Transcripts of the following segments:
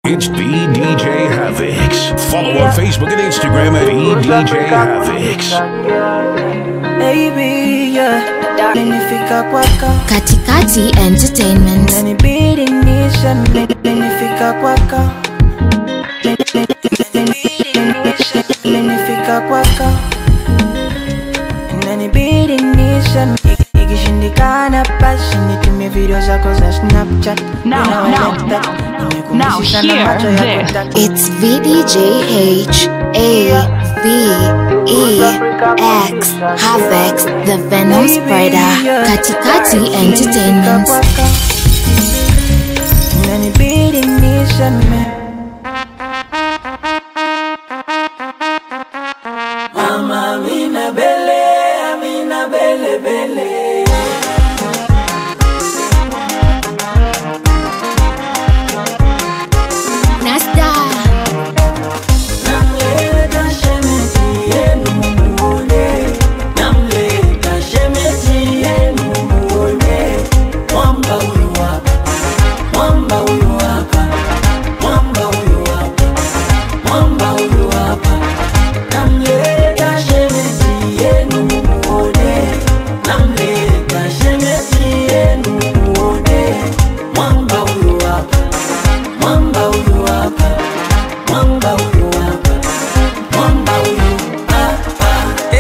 It's EDJ Havix. Follow on Facebook and Instagram at EDJ Havix. Baby, yeah. Nimefika kwako. Katikati Entertainment. Inanibidi nisha. Nimefika kwako. Nimefika kwako. Inanibidi nisha. Ikishindikana basi nitumie video zako za Snapchat. Now hear this. It's VDJH AVEX Havix, the Venom Spreader. Katikati Entertainment. Inanibidi nisha. Mama amina bele bele. Nasda. Namleta shemeji yenu muone. Namleta shemeji yenu muone. Mwamba huyu hapa. Mwamba huyu hapa. Mwamba huyu hapa. Mwamba huyu hapa. Namleta shemeji yenu muone. Namleta shemeji yenu muone. Mwamba huyu hapa. Mwamba huyu hapa. Mwamba huyu hapa. Mwamba huyu hapa.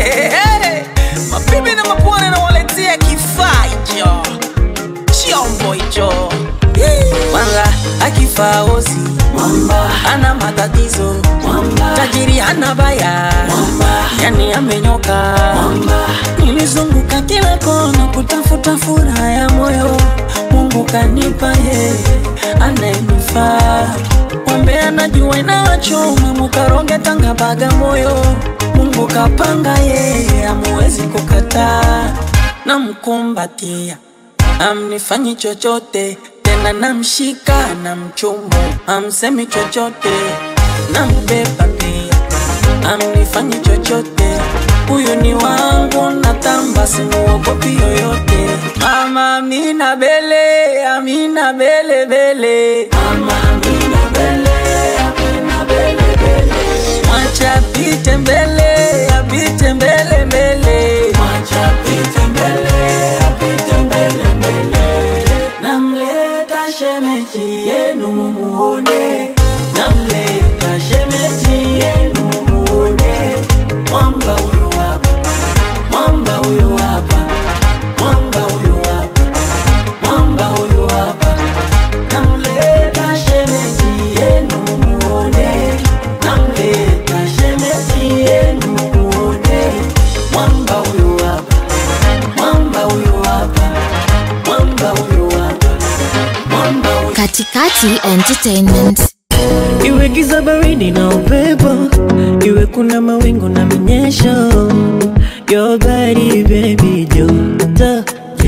Mabibi na mabwana na waletea kifaa hicho. Chombo hicho. Mwanga akifaa osi. Mwamba ana matatizo. Mwamba tajiri hana baya. Mwamba yani amenyoka. Mwamba nilizunguka kila kona kutafuta furaha ya moyo. Mungu kanipa yeye anayenifaa. Mwambe anajua inawachoma mukaronge Tanga Bagamoyo. Mungu kapanga yeye hamuwezi kukataa. Namkumbatia amnifanyi chochote tena, namshika na mchumbo amsemi chochote, nambeba pia amnifanyi chochote. Huyu ni wangu natamba simuogopi yoyote. Mama amina bele bele. Mama amina bele bele. Mwacha apite mbele mbele. Mwacha apite mbele mbele. Namleta shemeji yenu muone. Namleta shemeji yenu muone. Mwamba huyu hapa. Mwamba huyu hapa. Mwamba huyu hapa. Mwamba huyu hapa. Namleta shemeji yenu muone. Namleta shemeji yenu muone. Mwamba huyu hapa. Mwamba huyu hapa. Mwamba huyu hapa. Mwamba huyu. Katikati Entertainment. Iwe giza baridi na upepo, iwe kuna mawingu na minyesho, your body baby joto.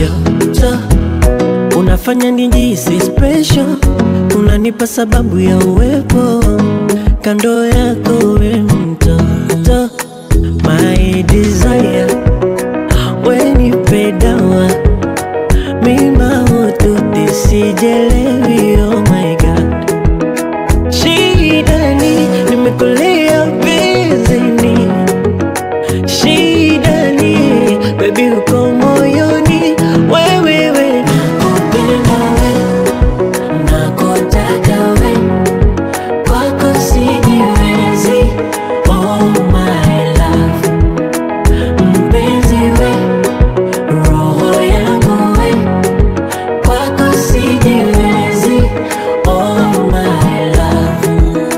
Unafanya nijihisi special, unanipa sababu ya uwepo kando yako we mtoto. My desire, wenipe dawa, mima hutu nisijelewi, oh my god. Shidani, nimekulia bizini. Shidani, baby uko moyoni. Wewe nakupenda we, nakutaka we, kwako sijiwezi, oh my love. Mpenzi we, roho yangu we, kwako sijiwezi, oh my love.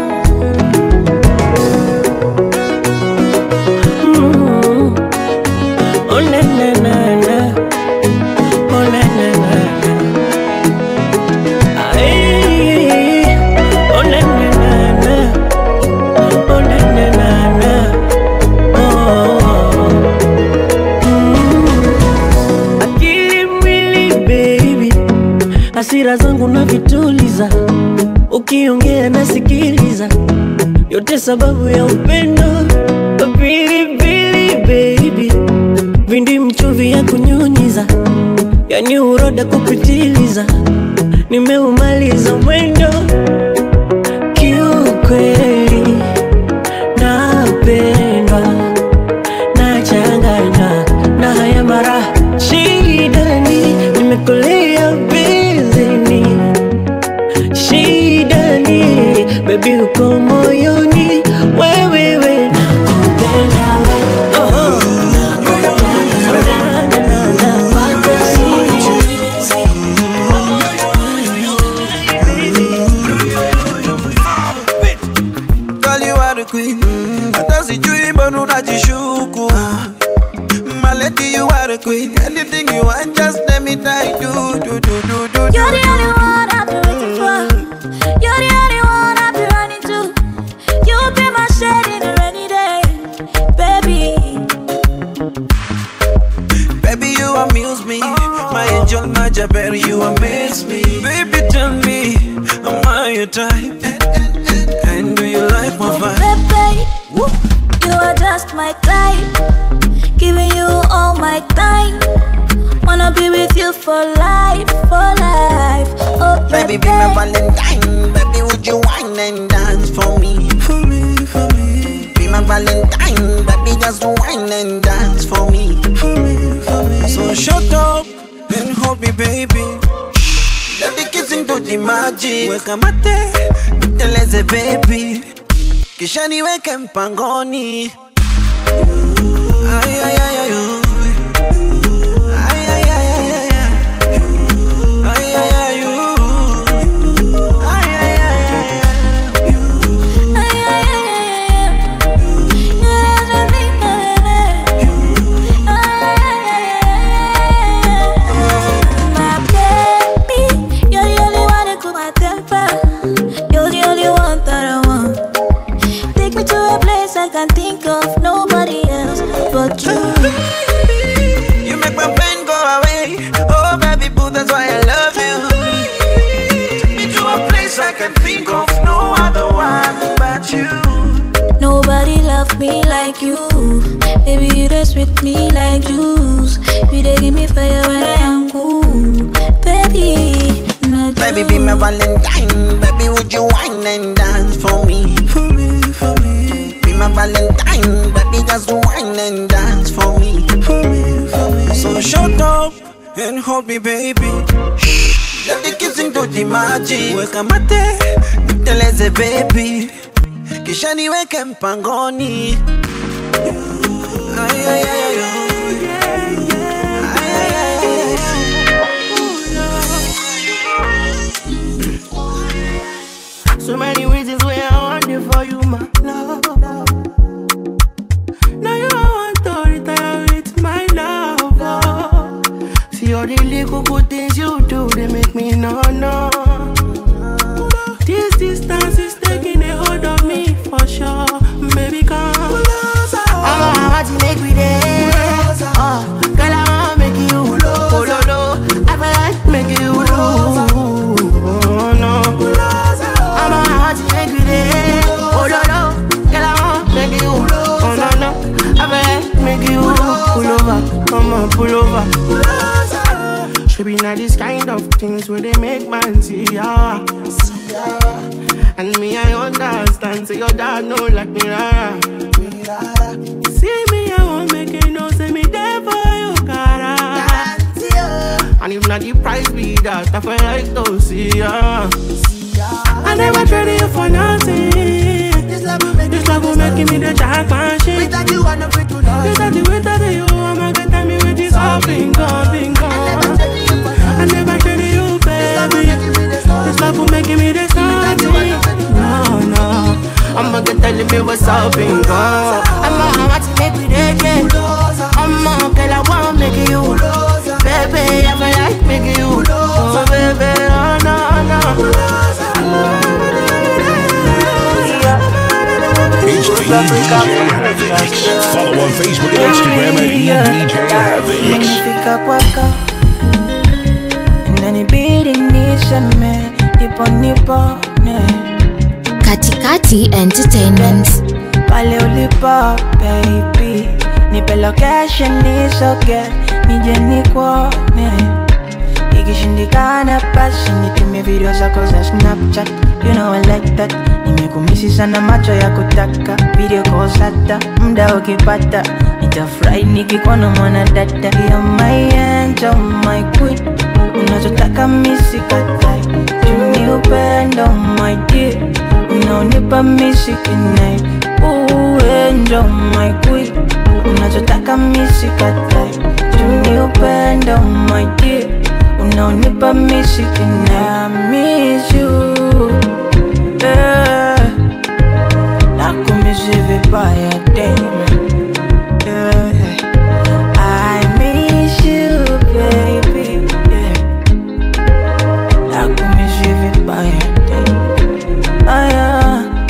Oh na na na na, oh na na na na, ay, oh na na na na, oh na na na na, oh. Akili mwili baby, hasira zangu na vituliza, ukiongea nasikiliza, yote sababu ya upendo. Pilipili baby, vindi mchuvi ya kunyunyiza, yani uroda kupitiliza, nimeumaliza mwendo. baby uko moyoni, wewe nakupenda. Girl, you are the queen. Hata sijui mbona unajishuku. My lady, you are the queen. Anything you want, just let me die. Do. You're the only one I've been waiting for. You're the only one I've been running to. You'll be my shade in a rainy day, baby. Baby, you amuse me. My angel, my Jabari, you amaze me. Baby, tell me, am I your type? And do you like my vibe? Baby, you are just my type. Giving you all my time. Wanna be with you for life, for life. Oh, baby, be my Valentine. Baby, would you wine and dance for me? For me. Be my Valentine. Baby, just wine and dance for me. For me. So shut up and hold me, baby. Let the kissing do the magic. Weka mate, niteleze baby. Kisha niweke mpangoni. Ay, ay, ay, ay, ay. Think of nobody else but you. You make my pain go away. Oh baby boo, that's why I love you. Take me to a place I can think of no other one but you. Nobody loved me like you. Baby, you just with me like juice. You dey give me fire when I am cool. Baby, not baby, you. be my Valentine. Baby, would you wine and dance for me? For me. My Valentine, baby, just wine and dance for me. So shut up and hold me, baby. Let the kissing do the magic. Weka mate, niteleze baby. Kisha niweke mpangoni. Ay, ay, ay, ay, ay. So many reasons why I want it for you, my love. Now you want to retire with my love. See all the little good things you do, they make me no. This distance is taking a hold of me for sure. Baby, come closer. I want to make me there. Girl, I want to make you low. I feel like make you low. Oh no. Come on, pull over. Should be not this kind of things where they make man see ya. And me, I understand. So your dad know like me, rara. See me, I won't make it no. Say me there for you, cara. And if not the price be that, I feel like to see ya. I never traded you for nothing. This love will make me the jackpot shit. Without you, I'm not free to love. Without you, I'm not gonna tell me with this all been gone. I never traded you, baby. This love will make me the something. No. I'm gonna tell me what's all been gone. I'm gonna make me the game. I'm gonna wanna make you. Baby, I feel like making you. Oh, baby, oh, no. It's DJ Havix. Follow on Facebook and Instagram at DJ Havix. Nimefika kwako inanibidi niseme nipone Katikati Entertainment. pale ulipo baby, nipe location nisoge nije nikuone. Ikishindikana basi nitumie video zako za Snapchat. You know I like that. Nimekumisi sana macho ya kutaka video calls hata muda ukipata. Nitafurahi nikikuona mwana dada. You're my angel, my queen. Unachotaka mimi sikatai. Juni upendo my dear. unaonipa misikinai. Endo my queen, unachotaka misikatai. Juni upendo my dear, unaonipa misikinai. I miss you, yeah. Nakumisi vibaya damn, yeah. I miss you baby, yeah. Nakumisi vibaya damn, ah yeah.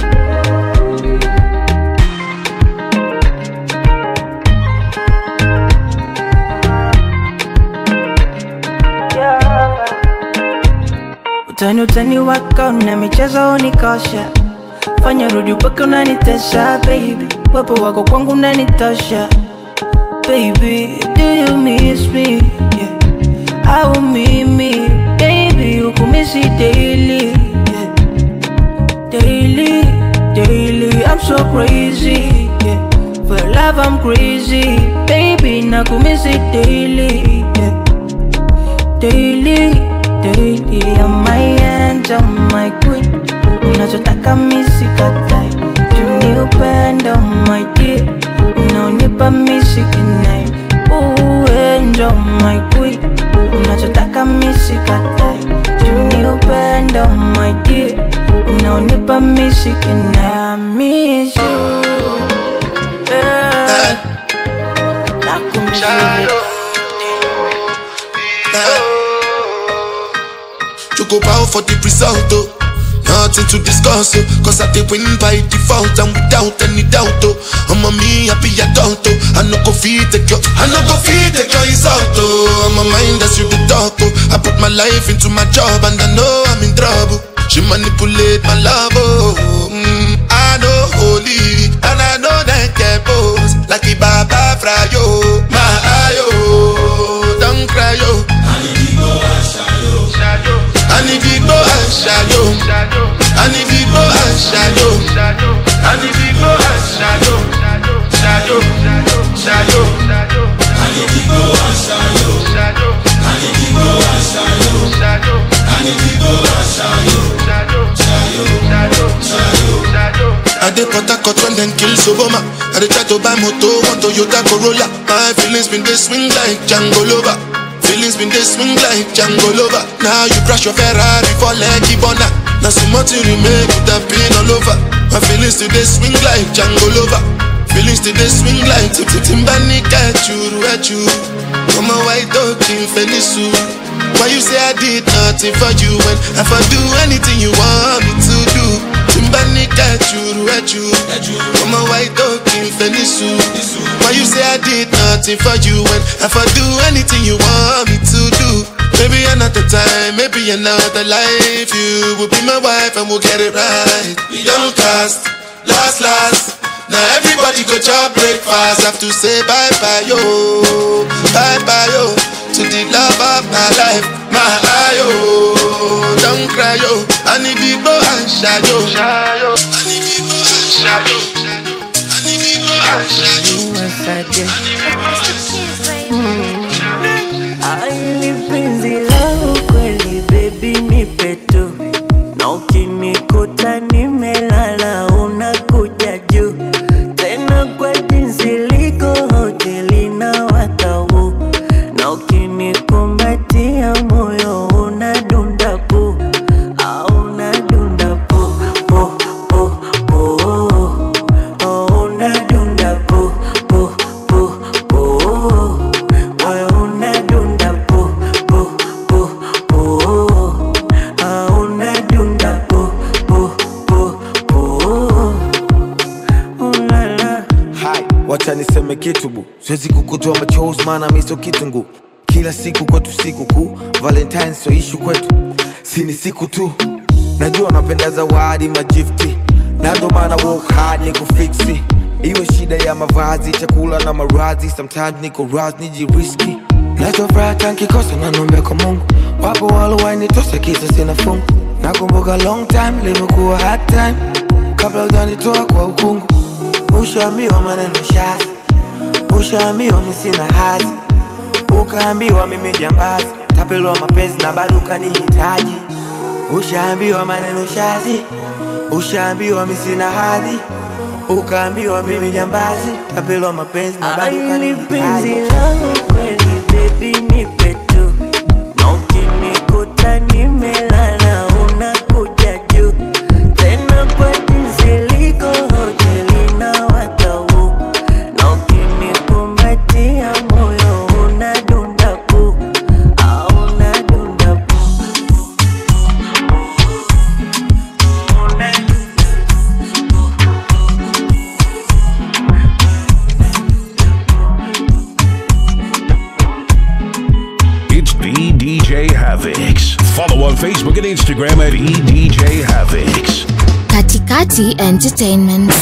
Utani wako na michezo unikosha. Fanya rudi upake unanitesha baby. Wepo wako kwangu unanitosha baby. Do you miss me? Yeah. Au mimi baby ukumisi daily, yeah. Daily, daily I'm so crazy, yeah. For love I'm crazy baby. Nakumisi daily, yeah. Daily, daily, I'm my angel, my queen. Unachotaka misikatai. Juni upendo my dear, unaonipa misikinai. Angel, my queen. Unachotaka misikatai. Juni upendo my dear, unaonipa misikinai. I miss you, yeah. Nakumisi you go bow for the result, oh. Nothing to discuss, oh. Cause I did win by default and without any doubt, oh. I'm a me happy adult, oh. I no go feed the girl, insult, oh. I'm a mind that's you the talk, oh. I put my life into my job and I know I'm in trouble. She manipulate my love, oh. I know holy and I know that get boss. Like the Baba Frayo, my ayo, don't cry, yo. And if you go and shadow, and if you go and shadow, and if you go and shadow, shadow, shadow, and if you go and shadow, and if you go and shadow, and if you go and shadow, shadow. I dey put a cut when then kill Soboma. I dey try to buy moto, one Toyota Corolla. My feelings been they swing like Django Lover. Feelings been they swing like Django Lover. Now you crash your Ferrari for Lucky Bona. Now so much you remain with that pain all over. My feelings today swing like Django Lover. Feelings today swing like Timbani at you. I'm a white dog in Fenisu. Why you say I did nothing for you when if I do anything you want me to do? Timbani at you. I'm a white dog in Fenisu. Why you say I did nothing for you when if I do anything you want me to do? Maybe another time, maybe another life. You will be my wife and we'll get it right. We don't cast, last. Now everybody go job breakfast. Have to say bye-bye, yo. Bye-bye, yo. To the love of my life, my ayo. Don't cry, yo. And if you go and shadow, and if you go and shadow, and if you go and shadow, Aili penzi lao kweli baby nipe tu. Na ukinikuta nimelala unakuja juu. Tena kwa jinsi liko hoteli na watau. Na ukinikumbatia moyo unadunda pu. Unadunda pu, pu, pu, pu. Unadunda pu, pu, pu, pu. Moyo unadunda pu, pu, pu, pu. Unadunda pu, pu, pu, pu. Ulala. Hai, wacha niseme kitu bu. Siwezi kukutoa machozi maana mimi sio kitungu. Kila siku kwetu siku kuu, Valentine so issue kwetu. Si ni siku tu. Najua napenda zawadi magifti. Na ndo maana work hard nikufixi. Iwe shida ya mavazi, chakula na marazi. Sometimes niko raz nijiriski. Nachofuraha nkikosa na nombe kwa Mungu. Wapo walowainitosa kisa sina fungu. Nakumbuka long time, limekuwa hard time. Kabla hujanitoa kwa ukungu. Ushaambiwa maneno shazi. Ushaambiwa mimi sina hazi. Ukaambiwa mimi jambazi. Tapelwa mapenzi na bado ukanihitaji. Ushaambiwa maneno shazi. Ushaambiwa mimi sina hadhi, ukaambiwa mimi jambazi, tapelwa mapenzi na bado ni penzi langu kweli baby nipe tu. Na ukinikuta nimelala unakuja juu. Tena kwa jinsi liko hoteli na watau. Na ukinikumbatia moyo unadunda pu. Unadunda pu. It's EDJ Havix. Follow on Facebook and Instagram at EDJ Havix. Katikati Entertainment.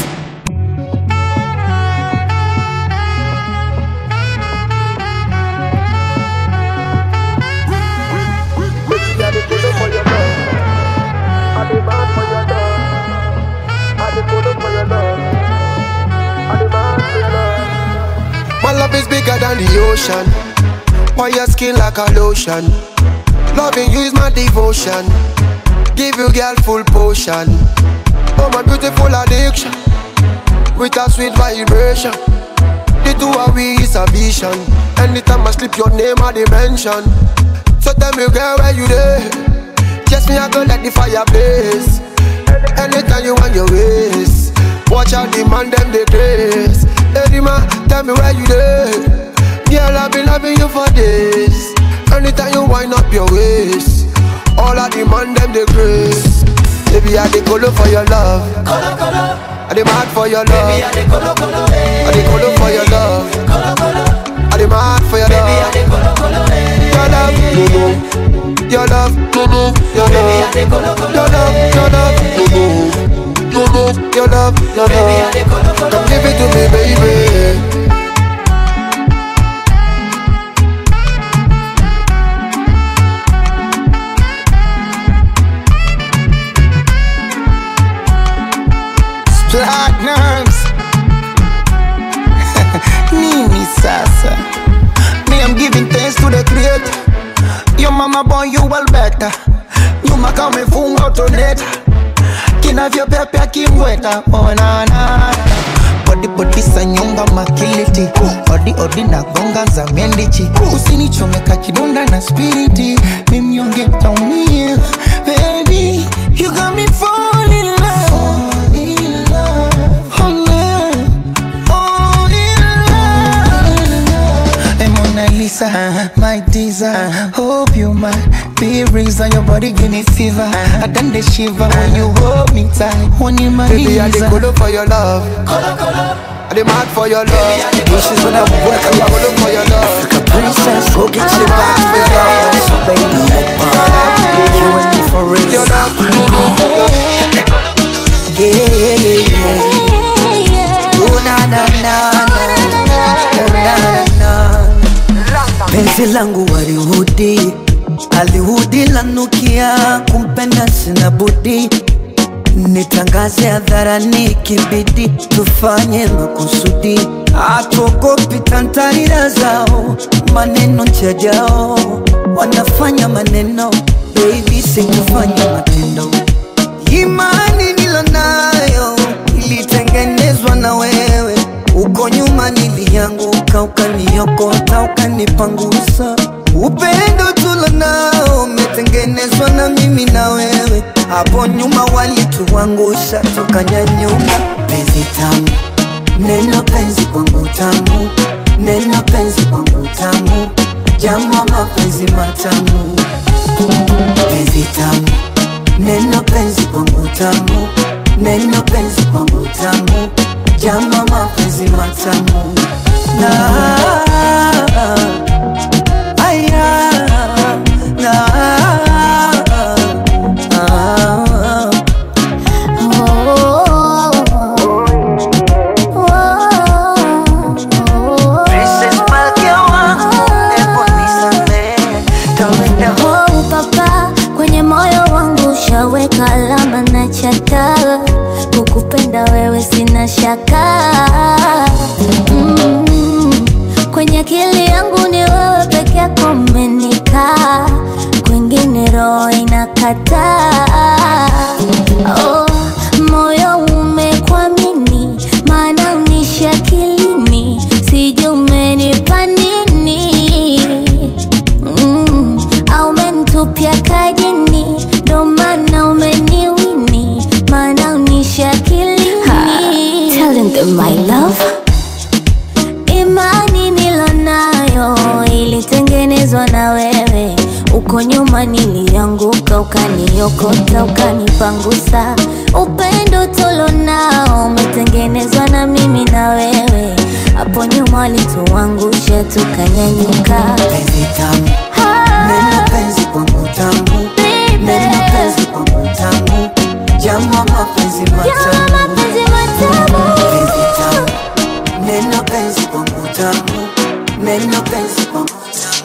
My love is bigger than the ocean. Why your skin like a lotion? Loving you is my devotion. Give you girl full potion. Oh my beautiful addiction. With a sweet vibration. The two of we is a vision. Anytime I slip your name I dimension. So tell me girl where you there? Just me I go let the fire blaze. Anytime you want your ways. Watch out the man them they grace. Hey man, tell me where you there? Girl, I've been loving you for days. Anytime you wind up your waist, all I demand them the grace. Baby, I dey colo for your love. Colo, colo. I dey mad for your love. Baby, I dey colo, colo, I dey colo for your love. Colo, colo. I dey mad for your love. Baby, I dey colo, colo, your love, no, no. Your love, no, no. Your love, baby, I dey colo, colo, your love, your love, no, no. Your love, your love, your love. Baby, I dey colo, colo. Come give it to me, baby. Platinums Nini sasa. Me I'm giving thanks to the creator. Your mama born you well better. Nyuma kama umefunga utoneta. Kinavyo pepe kimweta. Oh na na. Body body sanyonga makiliti. Odi na gonga za mendichi. Usinichomeka kidonda na spiriti. Mimi yonge taumia. Baby, you got me falling in love. Lisa, my teaser. Hope you might be reason your body give me fever. I done the shiver when you hold me tight. When you my baby, I dey colo for your love. Colo, colo. I dey mad for your love. This is when I work. I dey colo for your love. Africa princess, go get your back for love. Baby, you and me for real. Your love, yeah. Oh na na na na. Penzi langu Hollywoodi lanukia, kumpenda sina budi. Nitangaze hadharani kibidi, tufanye makusudi. Hatuogopi tantarira zao, maneno chajao. Wanafanya maneno, baby sikufanya matendo. Imani nilonayo ilitengenezwa na wewe. Uko nyuma nilianguka, ukaniokota, ukanipangusa. Upendo tulonao umetengenezwa na mimi na wewe. Hapo nyuma walituangusha, tukanyanyuka. Penzi tamu, neno penzi kwangu tamu. Neno penzi kwangu tamu, jamu mapenzi matamu. Penzi tamu, neno penzi kwangu tamu. Neno penzi kwangu tamu, jamu mapenzi matamu. Kwenye moyo wangu shaweka alama na chata. Kukupenda wewe sina shaka. Kwenye akili yangu ni wewe peke yako umenikaa. Kwingine roho inakataa. Oh, nikushushe akilini. Telling them my love, imani nilonayo ilitengenezwa na wewe. Uko nyuma nilianguka, ukaniokota, ukanipangusa. Upendo tulonao umetengenezwa na mimi na wewe. Hapo nyuma walituangusha, tukanyanyuka. Penzi tamu, neno penzi kwangu tamu, neno penzi kwangu tamu, jamaa mapenzi matamu. Penzi tamu, neno penzi kwangu tamu, neno penzi kwangu tamu.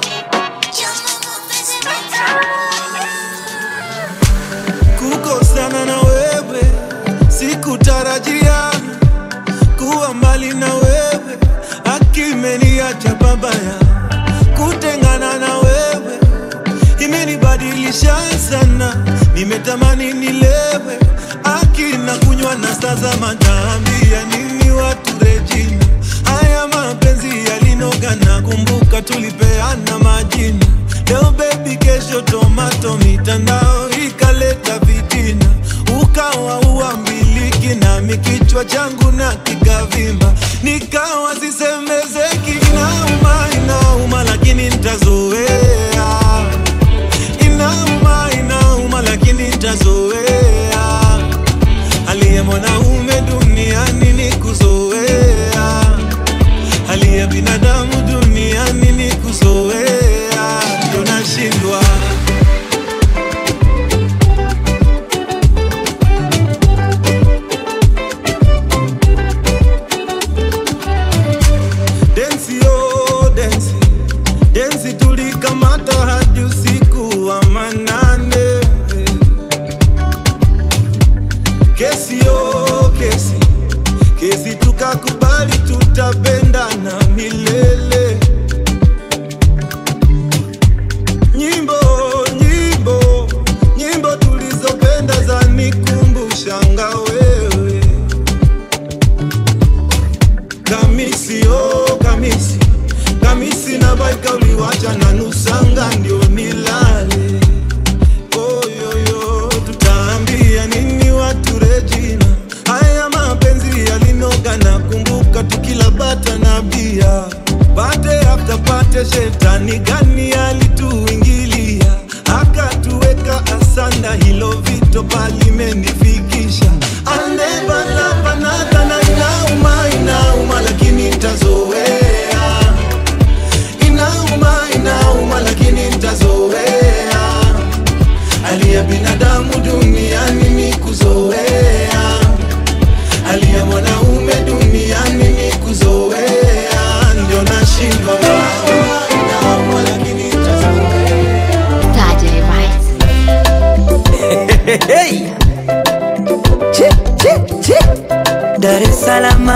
Kukosana na wewe sikutarajia, kuwa mbali na wewe akimeniacha babaya. Kutengana na wewe imenibadilisha sana, nimetamani nilewe akina kunywa na sasa mataambia nini watu Regina. Haya mapenzi yalinoga na kumbuka tulipeana majina. Leo baby kesho tomato, mitandao ikaleta vitina. Ukawa uambiliki na mikichwa changu na kikavimba. Nikawa sisemezeki, inauma inauma lakini nitazoea. Inauma inauma lakini nitazoea. Hali ya mwanaume duniani ni kuzoea. Hali ya binadamu duniani ni kuzoea. Ndio nashindwa. Densi tulikamata hadi usiku wa manane. Kesi tukakubali tutapendana milele. Nyimbo tulizopenda zanikumbusha wewe. Kamisi na baika uliwacha na nusanga ndio nilale. Oyoyo tutaambia nini watu Regina. Haya mapenzi yalinoga na kumbuka tukila bata na bia. Pate after pate shetani gani alituingilia. Akatuweka asanda, hilo vito palimenifikisha. I'll never love another na inauma lakini nitazoea. Inauma lakini nitazoea. Hali ya binadamu duniani ni kuzoea. Hali ya mwanaume duniani ni kuzoea. Ndio nashindwa. Inauma lakini nitazoea. Taje Vibes. Hey. Dar es Salaam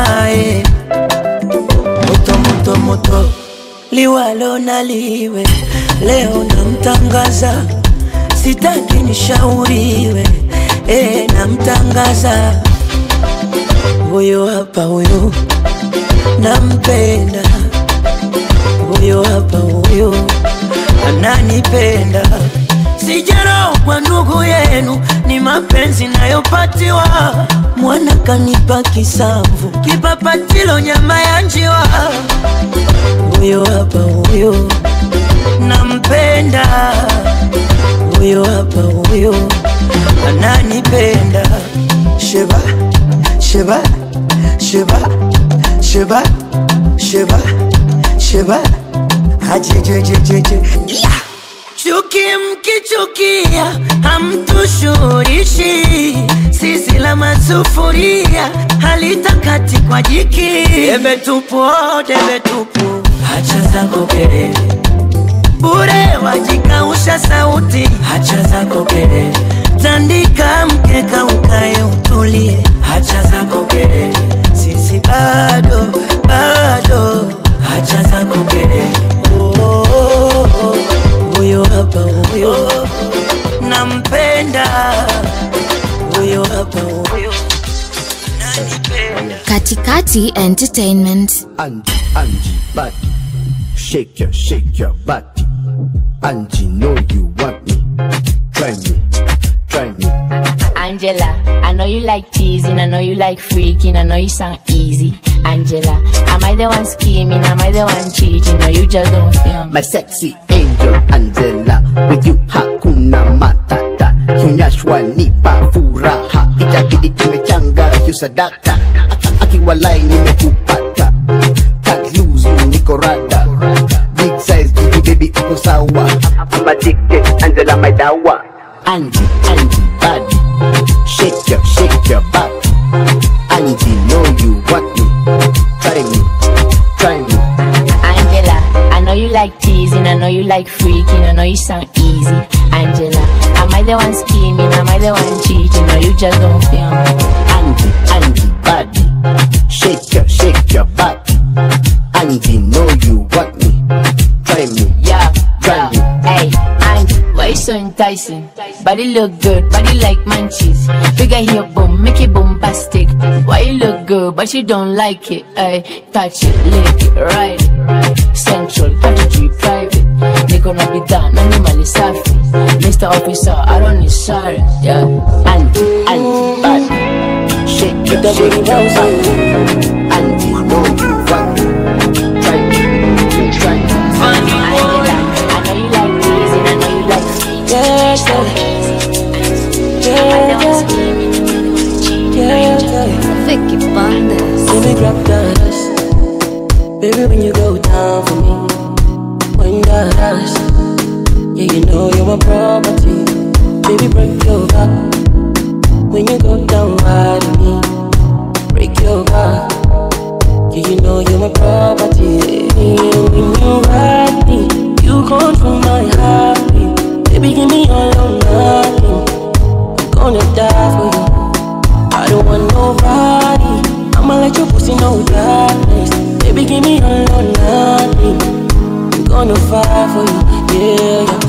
moto liwalo na liwe. Leo namtangaza, sitaki nishauriwe. Namtangaza, huyo hapa huyo nampenda. Huyo hapa huyo ananipenda. Sijaro kwa ndugu yenu, ni mapenzi nayopatiwa. Mwana kanipa kisamvu, kipapatilo nyama ya njiwa. Huyo hapa huyo nampenda. Huyo hapa huyo ananipenda. Sheba, sheba, sheba, sheba, sheba, sheba, hajejejejeje. Chuki mkichukia hamtushurishi. Sisi la masufuria halitakati kwa jiki. Debe tupu, debe tupu, hacha zako kelele. Bure wajikausha sauti, hacha zako kelele. Tandika mkeka ukae utulie, hacha zako kelele. Sisi bado, hacha zako kelele. Huyo hapa huyo nampenda. Huyo hapa huyo nanipenda. Katikati Entertainment. Angie, body, shake your body. Angie, know you want me. Try me. Angela, I know you like teasing, I know you like freaking, I know you sound easy. Angela, am I the one scheming, am I the one cheating, or you just don't feel me? My sexy angel Angela, with you hakuna matata, hunyashwa nipa furaha, itabidi tumechanga kiusadaka, akiwalai nimekupata, can't lose you niko rada, big size baby uko sawa, I'm addicted Angela my dawa. Angie, body, shake your body. Angie, know you want me, try me. Angela, I know you like teasing, I know you like freaking, I know you sound easy. Angela, am I the one scheming, am I the one cheating, or you just don't feel me? Angie, body, shake your body. Angie, know you want me, try me, try me. Hey, Angie, why you so enticing? Body look good, body like munchies. Figure here boom, make it bombastic. Why you look good, but you don't like it? Ay, touch it, lick it, ride it. Central, 33 private. They gonna be down, animally safi. Mr. Officer, I don't need sirens, yeah. Angie, body, shake your body. Angie, know you want me, try me. I know you like teasing, I know you like sweet. Vicky Bandes. Baby, grab that. Baby, when you go down for me, when that ass, yeah, you know you're my property. Baby, break your back. When you go down right on me, break your back. Yeah, you know you're my property. And when you ride me, you control my heartbeat. Baby, give me all or nothing. I'm gonna die for you. I don't want nobody. I'ma let your pussy know darkness. Baby, give me all or nothing. I'm gonna fight for you, yeah.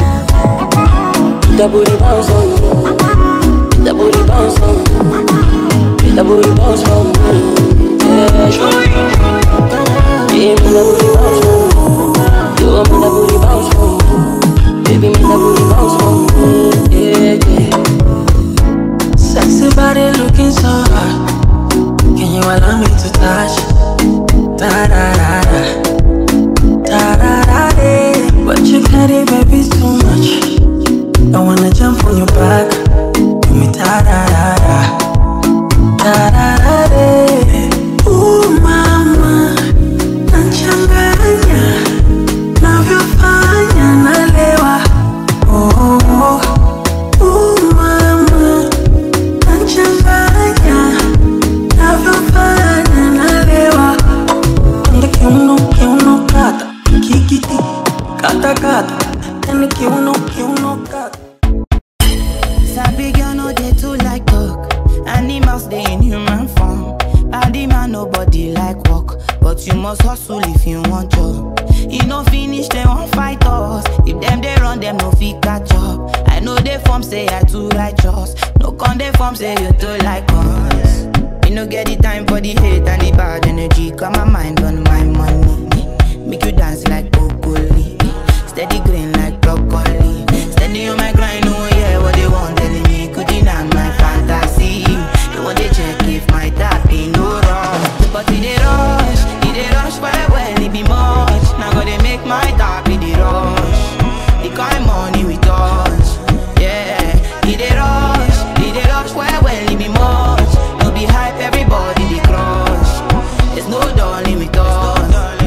That booty bounce on me. That booty bounce on me. That booty bounce on me, yeah. Give me that booty bounce on me. You want me that booty bounce on me. Baby, me that booty bounce on me, yeah. Sexy body looking so hot. Can you allow me to touch? Da da da da, da da da da. But you carry baby too much. I wanna jump on your back. Give me da da da da, da da da da. Ooh mama, nachanganya, navyofanya nalewa. Oh oh. Ooh mama, nachanganya, navyofanya nalewa. Ande kiuno kata, kikiti, kata. Ande kiuno kata. Sabi girl no dey too like talk. Animals dey in human form. Body man nobody like walk, but you must hustle if you want job. You no finish they won't fight us. If them they run them no fit catch up. I know they form say I too righteous. No con they form say you too like us. You no get the time for the hate and the bad energy. Got my mind on my money. Make you dance like broccoli. Steady green like broccoli. Steady on my grind, oh yeah, what they want telling me. Could deny my fantasy. They want to check if my tap ain't no wrong. But it they rush well, it be much. Now gotta make my tap in the rush. The kind money we touch, yeah. It they rush well, it be much. No be hype, everybody they crush. There's no darling with us.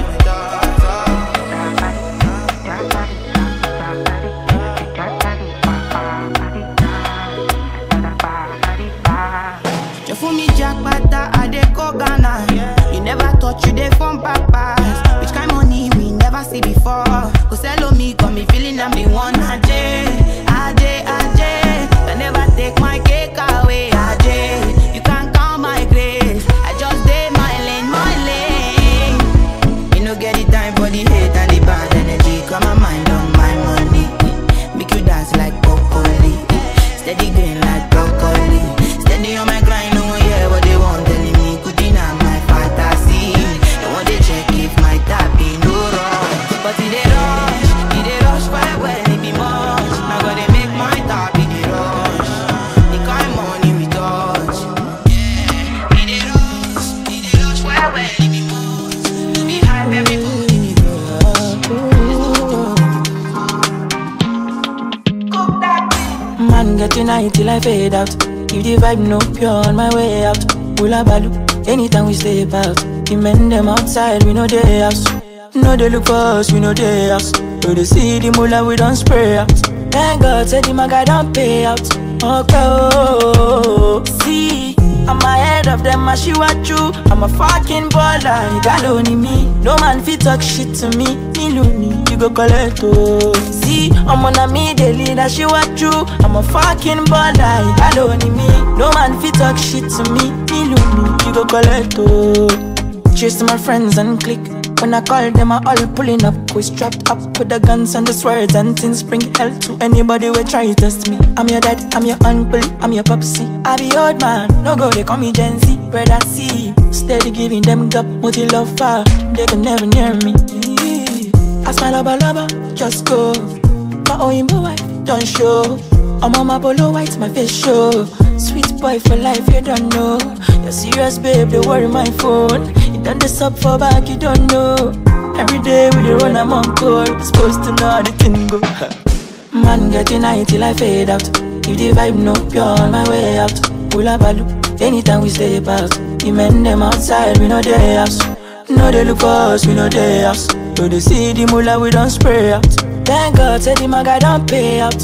You fool me jackpata, I dey go Ghana. You never thought you dey from papas. Which kind money we never see before. Cause hello me, got me feeling I'm the one. Ajay. I never take my cake away. Ajay, you can't count my grace. I just did my lane. You no get the time for the hate and the bad energy. Got my mind on my money. Make you dance like broccoli. Steady green like broccoli. Steady on my grind, oh yeah, what they want telling me. Could deny my fantasy. They want to check if my tap ain't no wrong. But it they rush fire well, it be much. Now gotta make my tap in the rush. The kind money night till I fade out. If the vibe no pure on my way out, Ula Balu, anytime we step out. The men them outside, we know they house. No they look for us, we know they house. So they see the mullah, we don't spray out. Thank God, said the maga don't pay out. Okay, see, I'm ahead of them, I she what you. I'm a fucking baller, you got only me. No man fit talk shit to me. Me loony, you go collect oh. See, I'm on a me daily, that she what you. I'm a fucking baller, you got only me. No man fit talk shit to me. Me loony, you go collect oh. Chase my friends and click. When I call them, I all pulling up. We strapped up with the guns and the swords and things. Bring hell to anybody who try to test me. I'm your dad, I'm your uncle, I'm your popsy. I be old man, no go, they call me Gen Z. Brother C, steady giving them gap, multi love far. They can never near me. I smile lover, just go. My Oyinbo wife, don't show. I'm on my polo white, my face show. Sweet boy for life, you don't know. You're serious, babe, they worry my phone. You done this up for back, you don't know. Every day we run, I'm on call. Supposed to know how the thing go. Man, get in high till I fade out. If the vibe no pure on my way out. Ula Balu, anytime we step out. The men them outside, we know they house. No they look for us, we know they house. So they see the mullah, we don't spray out. Thank God, said the maga don't pay out.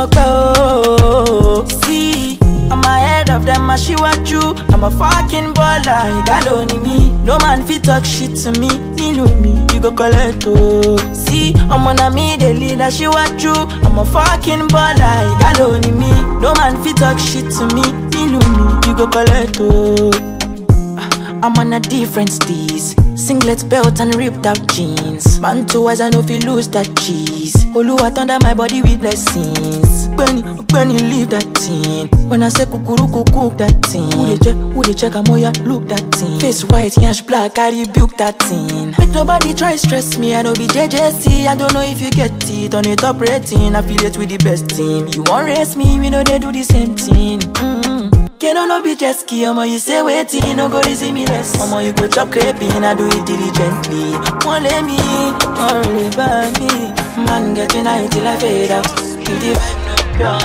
Okay, see, I'm ahead of them, I she what you. I'm a fucking baller, you got only me. No man fit talk shit to me. Me loony, you go collect oh. See, I'm on a me daily, that she what you. I'm a fucking baller, you got only me. No man fit talk shit to me. Me loony, you go collect oh. I'm on a different steez. Singlet belt and ripped out jeans. Man too as I know if you lose that cheese. Oluwa under my body with blessings. When you leave that thing. When I say kukuru cook that thing. Who they check amoya look that thing. Face white, yash black, I rebuke that thing. Make nobody try stress me, I know be JJC. I don't know if you get it on the top rating. Affiliate with the best team. You won't race me, we know they do the same thing. Can no be jet ski, omo you say waiting, no go easy me less. Omo you go chop crepin, I do it diligently. Won't let me, only by me. Man getting high till I fade out. If the vibe no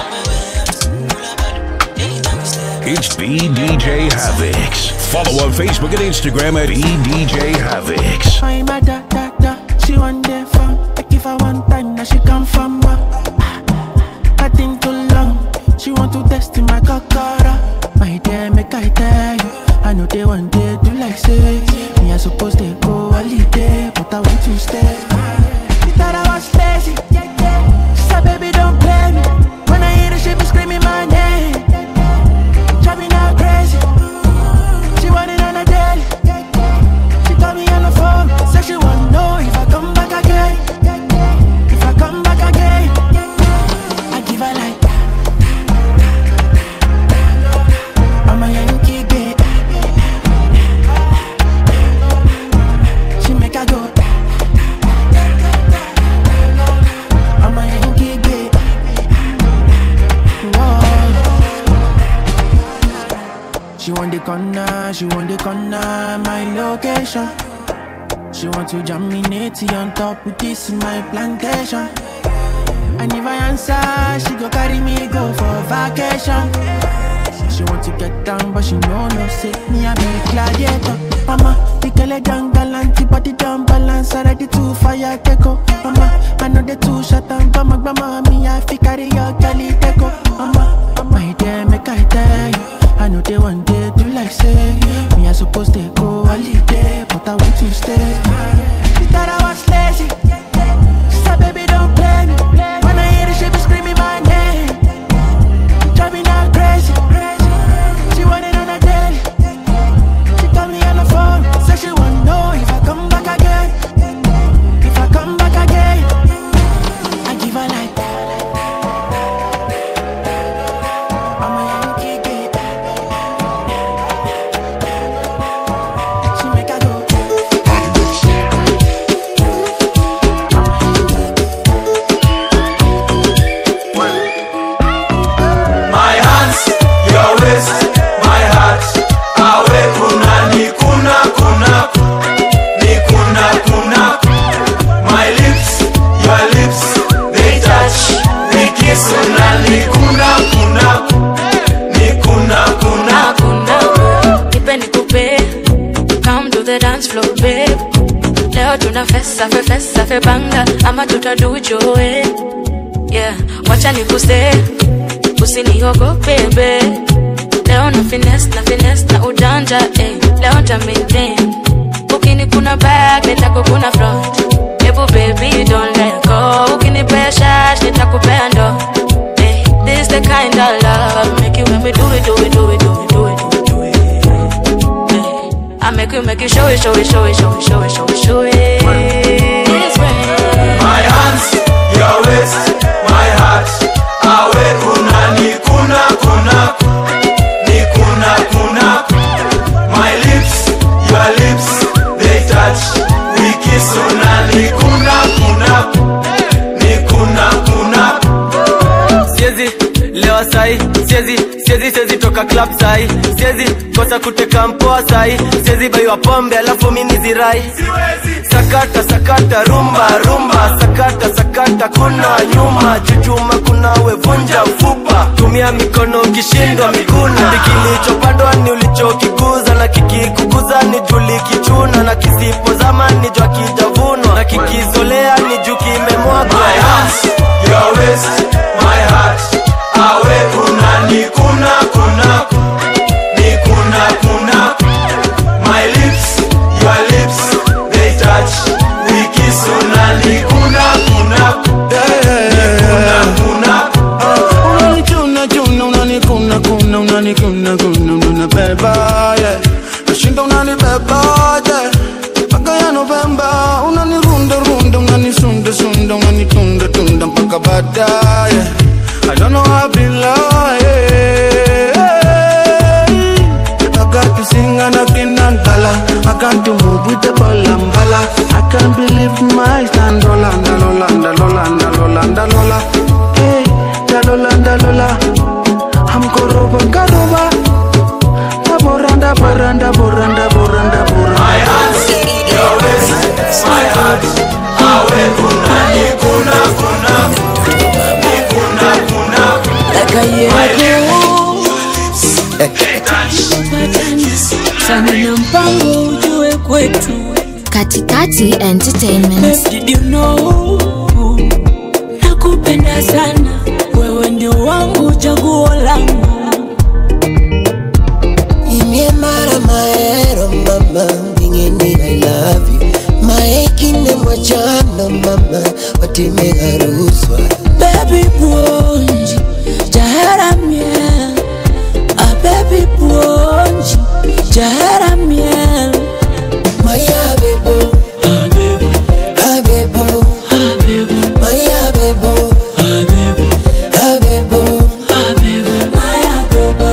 pure, It's EDJ Havix. Follow on Facebook and Instagram at EDJ Havix. I'm a da, she want the fun. I give her one time, now she come from her. I think too long, she want to test in my kakara. My dear, make I tell you, I know they want day to like say. Me I supposed to go holiday, but I want to stay. You thought I was lazy, she said baby don't play me. When I hear the shit be screaming my name, driving her crazy. She want it on a daily. She called me on the phone, said she want to know if I come back again. If I come back again, I give her like I'm a Yankee bitch. She make her go. I'm a Yankee bitch. Whoa. She want the corner, my location. She want to jam me natty on top with this in my plantation. And if I answer, she go carry me go for vacation. She want to get down, but she know no say me a be gladiator. Mama, the girl a jungle anti-body down balance, ready to fire keko. Mama, I know the two shot and mama, me I fi carry your girlie deko. Mama, my dear, make I tell you, I know they want day to like say me I supposed to go holiday, but I want to stay. She thought I was lazy, she said baby don't play me. When I hear the shit be screaming my name, driving her crazy. She want it on a daily. She called me on the phone, said she want to know if I come back again. If I come back again, I give her like I'm a Yankee bitch. She make her go. nikupe. Come to the dance floor, babe. Leo tuna festa fe banga, ama tutadu joe. Yeah, wacha nikuse, usiniogope babe. Leo na finesse na udanja, leo nta maintain. Ukini kuna back, nitako kuna front. Ebu baby, don't let go. Ukini pressure, nitako pendo. This the kind of love make you when we do it. I make you show it. This way. My hands, your waist, my heart. Awe kuna ni kuna. My lips, your lips, they touch. We kiss una ni kuna. Siezi toka club sai. Siezi kosa kuteka mpoa sai. Siezi baiwa pombe alafu mimi zirai. Sakata rumba. Sakata kuna nyuma. Chuchuma kuna wevunja ufupa. Tumia mikono ukishindwa mikuna. Kilichopandwa ni ulichokikuza. Na kikikukuza ni juli kichuna. Na kisipozama ni jua kijavunwa. Na kikizolea ni juu kimemwagwa. My hands, your waist, my heart. Awe kuna ni kuna. My lips, your lips, they touch. We kiss una ni kuna. Unanikuna beba, yeah. Nashinda unanibeba, yeah. Paka ya Novemba, unanirunda, unanisunda, unanitunda mpaka baadaye, yeah. I don't know how I be lying. I got to sing and I can't dollar. I got to move with the balambala. I can't believe my stand. Lola. Hey, Lola. I'm Karoba. Boranda. My hands, your waist, my heart. Awe kuna. Sana na mpango ujue kwetu. Katikati Entertainment. Did you know? Nakupenda sana. Wewe ndio wangu chaguo langu. Mara maero mama, ingeni I love you. Maekine mwachana mama, watime haruswa. Baby buonji, jaharamia. Baby buonji, jaharamia. Maya bebo, habebo, Maya bebo, habebo, Maya bebo.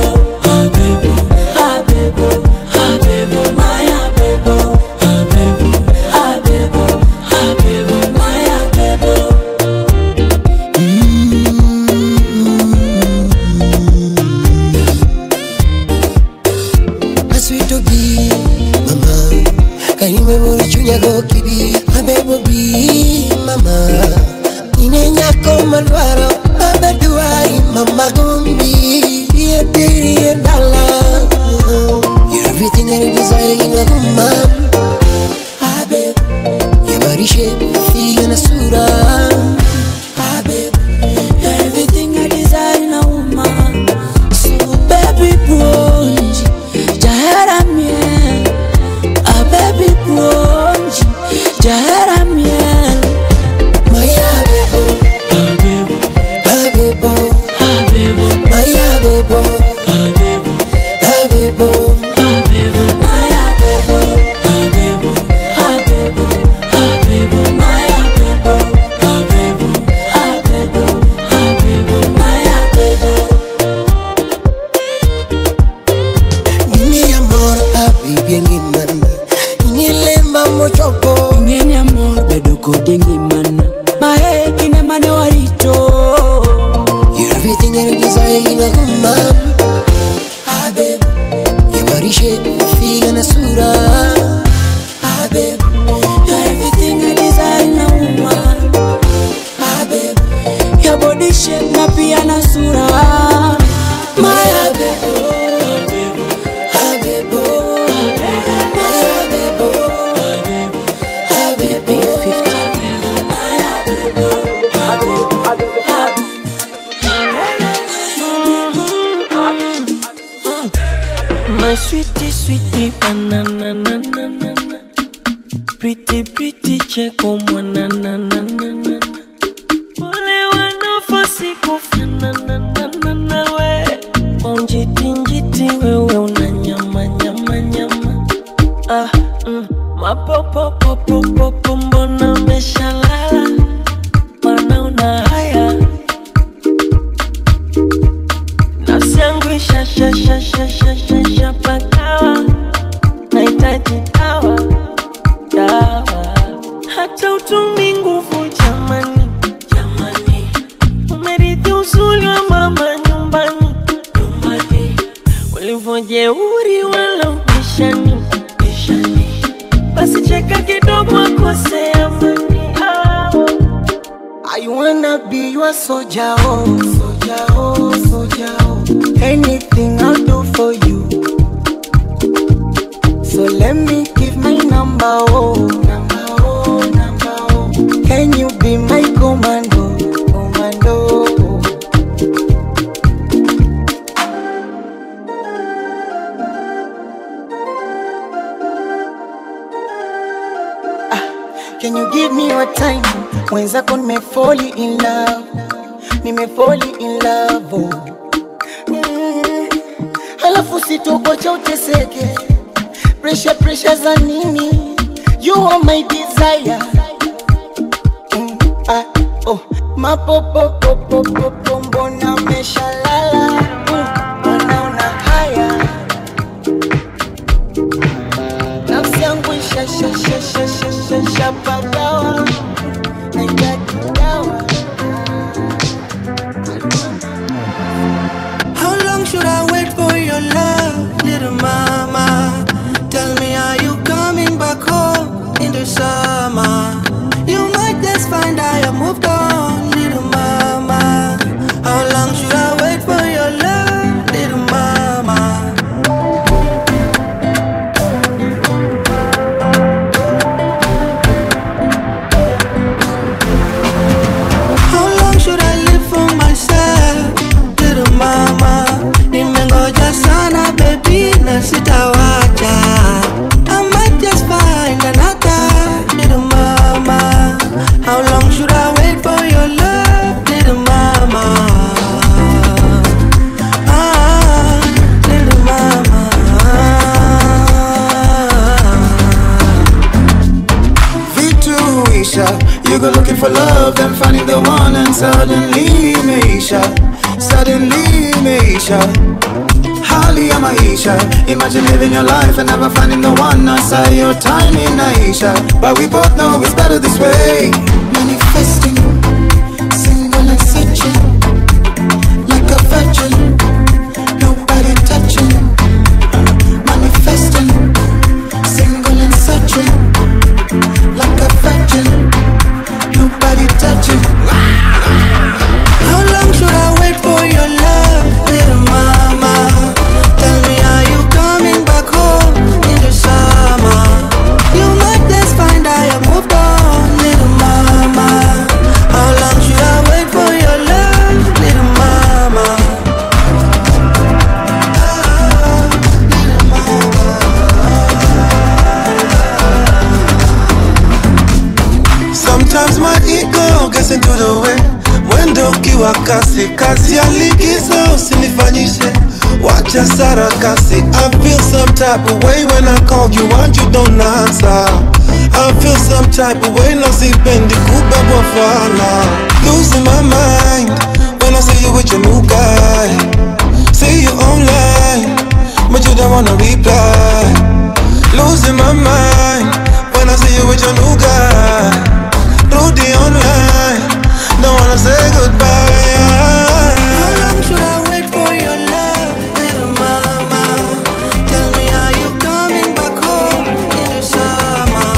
Everything I desire in a woman, babe. Your body shape, feel na sura, babe. Everything I desire in a woman. So baby buonji, jaharamia. Baby buonji, jaharamia. Maya bebo, Maya bebo, everything I desire in a woman, babe. Your body shape, feel na sura, babe. Everything I desire in a woman, babe. your body shape na pia na sura, my babe. na na na na na. Pretty pretty cheko mwana na na na na. Wale wanafosi kufana na na na na we. Onjiti njiti wewe una nyama nyama nyama. Mapopopopopopo mbona umeshalala. Mana una haya. Nafsi yangu isha pakawa. Nahitaji dawa, dawa. Hata utumi nguvu jamani, jamani. Umerithi uzuri wa mama nyumbani, nyumbani. Ulivyojeuri wala ubishani, ubishani. Basi cheka kidogo akose amani. I wanna be your soldier, oh, soldier, oh, soldier, oh. Anything I'll do for you. So let me give my number, oh, number, oh, number, oh. Can you be my commando, commando? Can you give me your time? Mwenzako nimefall in love, nimefall in love, oh. Halafu sitokocha uteseke. Pressure za nini? You are my desire. Mapopopopopopo mbona umeshalala. Mbona una haya. Nafsi yangu isha pagawa. Nahitaji dawa. How long should I wait for your love, little mama? Tell me, are you coming back home in the summer? You might just find I have moved on, little mama. How long should I wait for your love, little mama? How long should I live for myself, little mama? Nimengoja sana baby na sitawacha. I might just find another, little mama. How long should I wait for your love, little mama? Little mama. Vituisha, you go looking for love, then finding the one, and suddenly Meisha, Hali ya maisha. Imagine living your life and never finding the one. I saw your time in Aisha, but we both know it's better this way. Manifesting, single and searching, like a virgin, nobody touching. Manifesting, single and searching, like a virgin, nobody touching. How long should I wait for your love, little mama? Tell me, are you coming back home in the summer? You might just find I have moved on, little mama. How long should I wait for your love, little mama? Sometimes my ego gets into the way. Mwendo kiwa kasi, kazi ya likizo usinifanyishe. Wacha sarakasi. I feel some type of way when I call you and you don't answer. I feel some type of way na sipendi kubebwa fala. Losing my mind when I see you with your new guy. See you online, but you don't wanna reply. Losing my mind when I see you with your new guy. Rudy online, don't wanna say goodbye. How long should I wait for your love, little mama? Tell me, are you coming back home in the summer?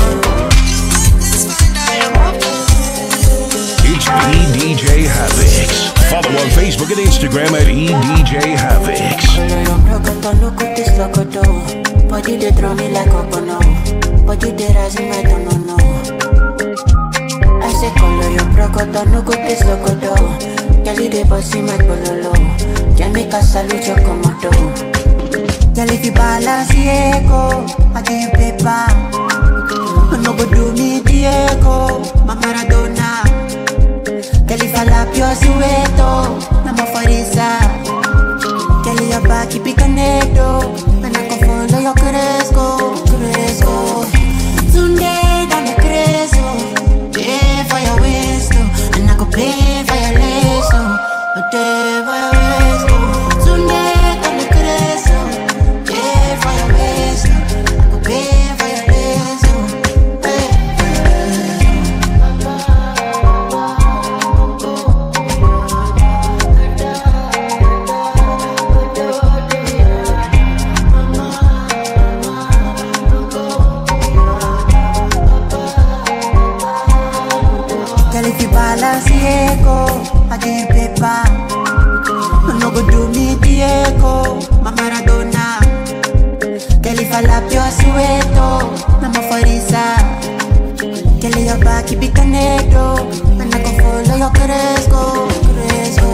It's EDJ Havix. Follow on Facebook and Instagram at EDJ Havix. Body they throw me like a bono. Body they rise me, I don't know. I say color your procoto, no good this locoto. Girl, they bossy my pololo. Can make a salute your commando. Girl, if you balance Diego, I give you paper. No go do me Diego, my Maradona. Girl, if I lap your sueto, I'm a farisa. Girl, your back keep it connected, and I can follow your Cresco, Cresco. Tunde dame Cresco, pay for your waist, and I go pay for your lace, pay for your waist. Tunde dame Cresco, pay for your waist, I go pay for your lace, Diego, I give paper. No go do me Diego, my Maradona. Girl, if I lap your sueto, I'm a farisa. Girl, your back keep it connected, and I can follow your Cresco, Cresco.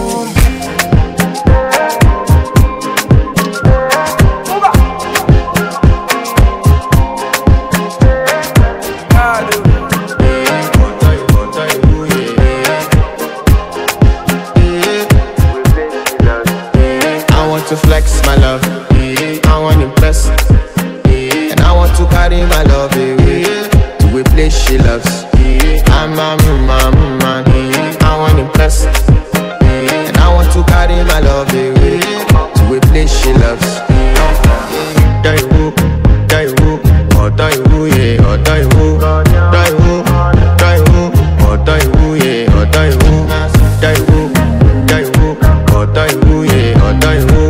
To flex my love, I want to impress, and I want to carry my love away to a place she loves. I'm a man, I want to impress, and I want to carry my love away to a place she loves. Die who, or die who, yeah, or die who, die who, or die who, yeah, or die who, die who, or die who, yeah, or die who.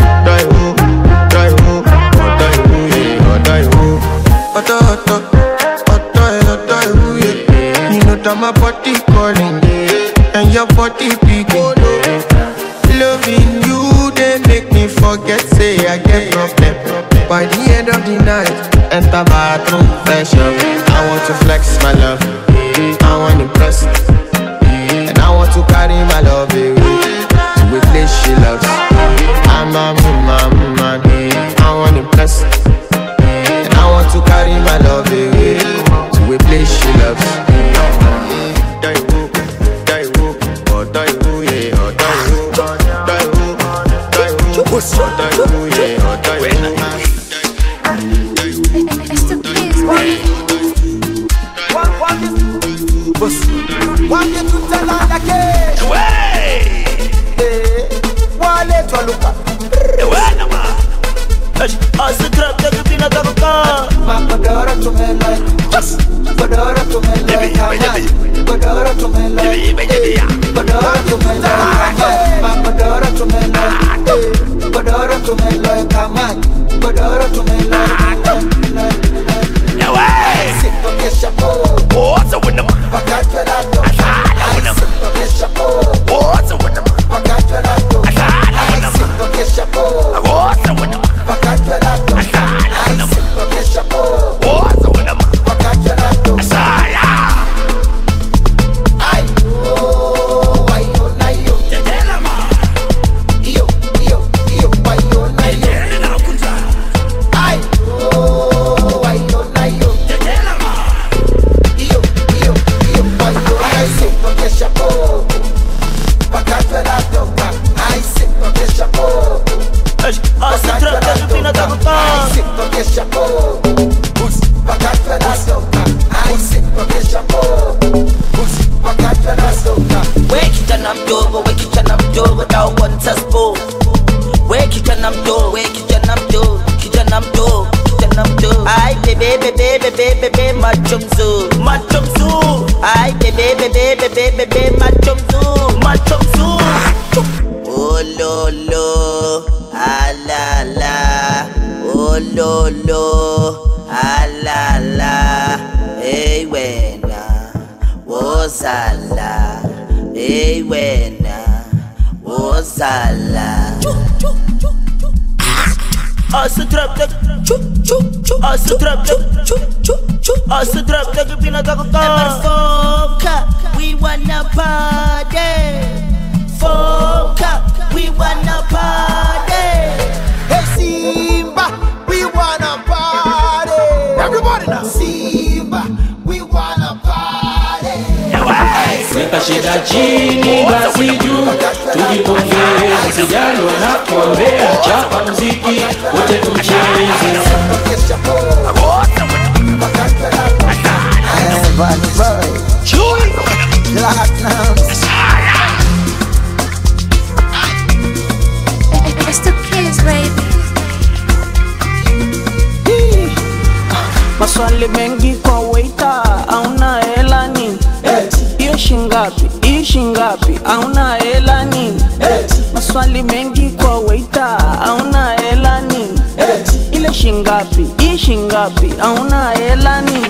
My body calling, and your body beating. Loving you, they make me forget, say I get problem. By the end of the night, enter bathroom fresh up. I want to flex my love, I want to impress, and I want to carry my love away to a place she loves. I'm a man, I want to impress, and I want to carry my love away to a place she loves. We wanna party. Foca, we wanna party. Hey Simba, wanna party. Everybody now. Simba, we wanna party. Weka shida chini basi juu, tujipongeze, sijalo na kuombea, chapa muziki wote tucheze. It's the kids, baby. Maswali mengi kwa waiter, hauna hela nini? Iyo shingapi, iyo shingapi, hauna hela nini? Maswali mengi kwa waiter, hauna hela nini? Ile shingapi, iyo shingapi, hauna hela nini?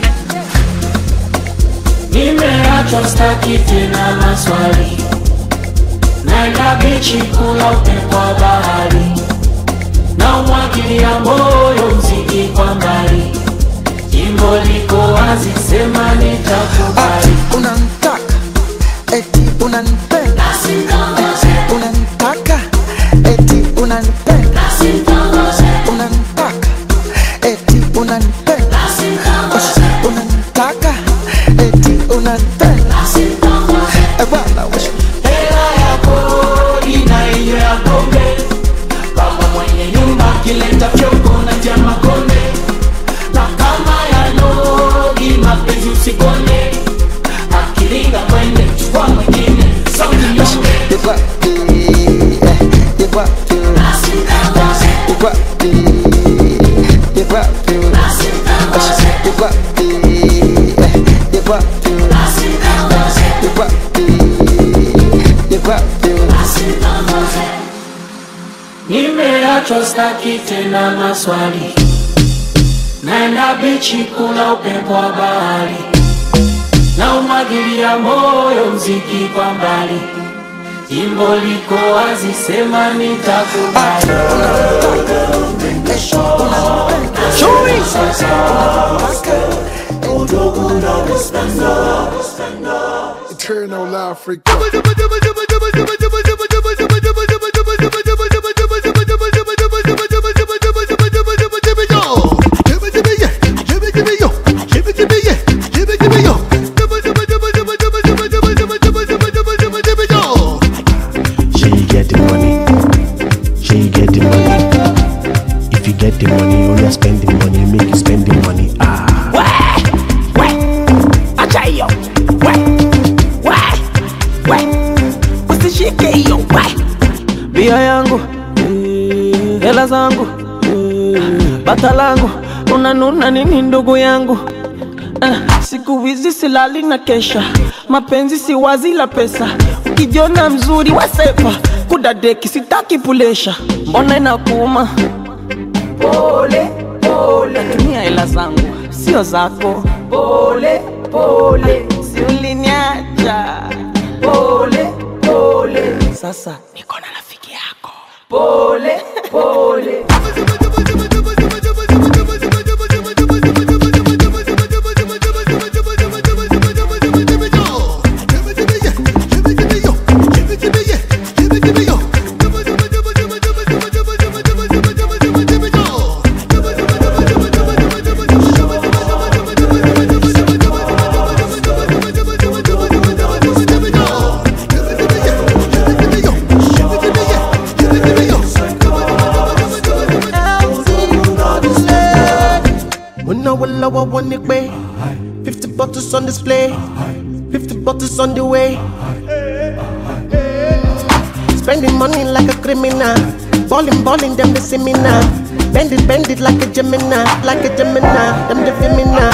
Nimeachwa staki tena maswali, naenda bichi kula upepo wa bahari, na umwagilia moyo mziki kwa mbali, jimbo liko wazi, sema nitakubali. Unanitaka, eti unanipenda, unanitaka, eti unanipenda, unanitaka, eti unanipenda, unanitaka, eti unanipenda. Bwana wewe, hela ya kodi na hiyo ya pombe, baba mwenye nyumba kileta fyoko na jama konde, na kama ya nogi mapenzi usikone, akilinga kwende chukua mwingine sauti nyonge. Nimeachwa staki tena maswali, naenda bichi kula upepo wa bahari, na umwagilia moyo mziki kwa mbali, jimbo liko wazi, sema nitakubali. Eternal Africa. The money, oh yeah, spend the money, make you spend the money. Achayo, usishike hiyo bia yangu, hela zangu, bata langu, unanuna nini ndugu yangu? Siku hizi silali na kesha, mapenzi si wazi la pesa, ukijiona mzuri wasepa, kudadeki sitaki pulesha, mbona inakuuma? Pole, pole, tumia hela zangu, sio zako. Pole, pole, si uliniacha. Pole, pole, sasa niko na rafiki yako. Pole, pole. I want it way. 50 bottles on display, 50 bottles on the way. Spending money like a criminal, balling, them they see me now. Bend it like a Gemini, them they feel me now.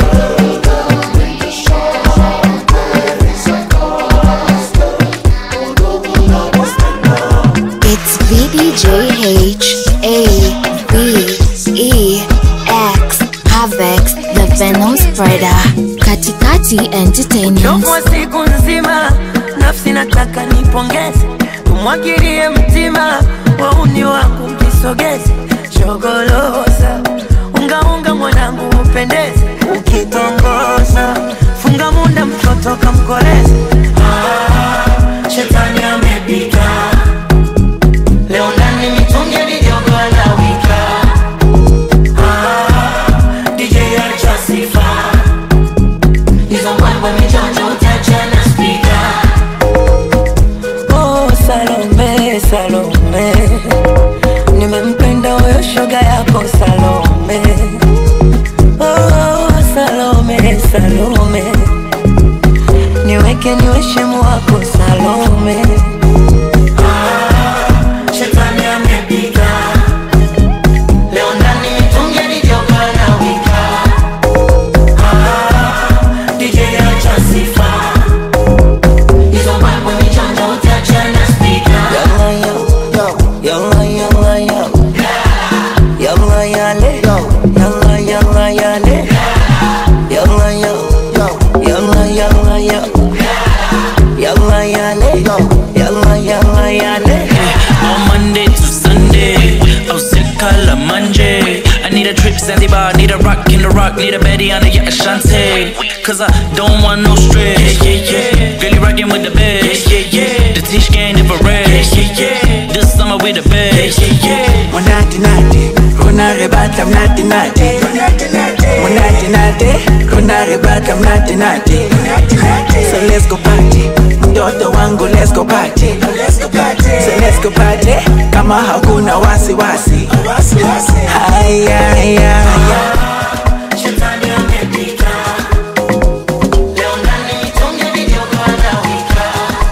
It's VDJHAVEX, Havex, the Venom Spreader, Katikati Entertainment. Kwa siku nzima, nafsi nataka nipongeze, tumwagilie mtima, wauni wangu mkisogeze, shogoloza, unga mwanangu upendeze, ukitongoza, funga munda mtoto kamkoleze. Shetani amepita, leo ndani mitungi midogo anawika. sifa. Hizo mambo mijonjo utachana speaker. Oh Salome, Salome, nimempenda huyo shoga yako Salome. Oh Salome, Salome, niweke niwe shemu wako Salome. Shetani amepika leo ndani mitungi ni joka na wika. DJ acha sifa. Hizo mambo mijonjo utachana speaker. Yalla yalla yalla yalla yale yalla yalla yale yalla yalla yalla yalla yale yalla yale. On Monday to Sunday, I was sick color Monday. I need a trip Zanzibar, need a rock in the rock, need a Betty on the yacht Ashante. Cause I don't want no stress. Girl, you rockin' with the best. The Tish gang never rest. This summer we the best. Monati nati, runa rebata mnati nati. Monati nati, runa rebata mnati nati. So let's go party, mtoto wangu let's go party. So let's go party, kama hakuna wasi wasi. Haya haya haya. Shetani amepika leo ndani mitungi ni joka na wika.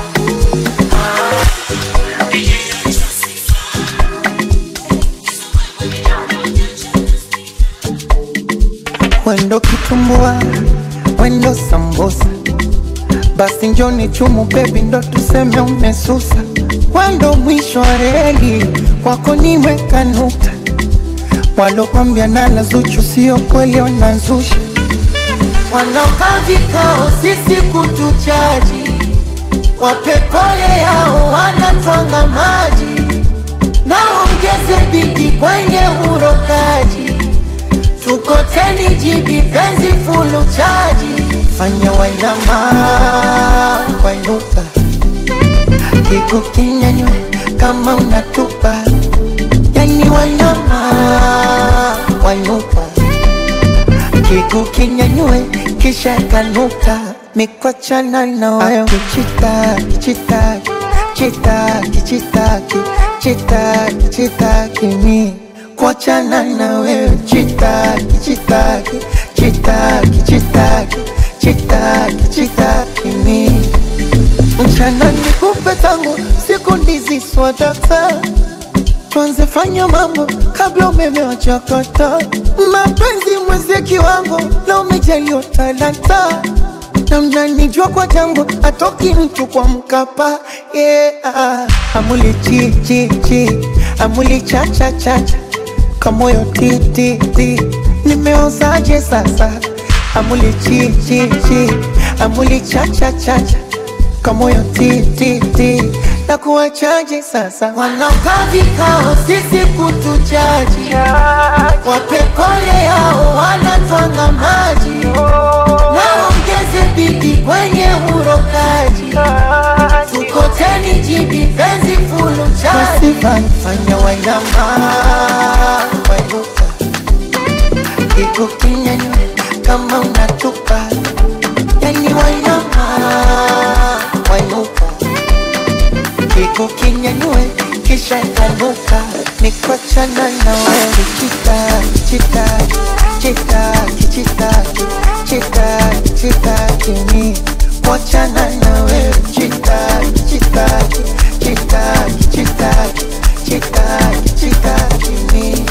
Wendo kitumbua, wendo sambusa, basi njoni chumu baby ndo tuseme umesusa. Wendo mwisho wa reli, kwako nimeweka nukta. Walokwambia nala Zuchu sio kweli wanazusha. Wanaokaa vikao sisi kutuchaji, wape pole yao wanatwanga maji. Naongeze bidii kwenye urokaji, tukoteni jibi penzi fulu chaji. Fanya wainama wainuka, kiku kinyanywe kama unatupa. Yani wainama wainuka, kiku kinyanywe kisha kanuka. Mikwachana na wayo kichitaki, chitaki, chitaki, chitaki, chitaki, chitaki mi kuachana na wewe. Chitaki, chitaki, chitaki, chitaki, chitaki, chitaki mi. Mchana nikupe tangu siku ndizi swadata, tuanze fanya mambo kabla umeme wachakata. Mapenzi mwezeki wangu na umejaliwa talanta, na mnanijua kwa tango atoki mtu kwa Mkapa. Yeah. Amuli chi chi chi, amuli cha cha cha cha, kamoyo ti ti ti, nimeozaje sasa. Amuli chi chi chi, amuli cha cha cha cha, kamoyo ti ti ti, na kuwachaje sasa. Wanaokaa vikao sisi kutuchaji, wape pole yao wanatwanga maji. Naongeze bidii kwenye urokaji, tukoteni jibi penzi fulu chaji. Fanya wainama wainuka, kiku kinyanywe kama unatupa. Yani wainama wainuka, kiku kinyanywe kisha ikanuka. Mikwachana na wewe. Chitaki, chitaki, chitaki, chitaki, chitaki, chitaki mi kuachana na wewe. Chitaki, chitaki, chitaki, chitaki, chitaki, chitaki mi.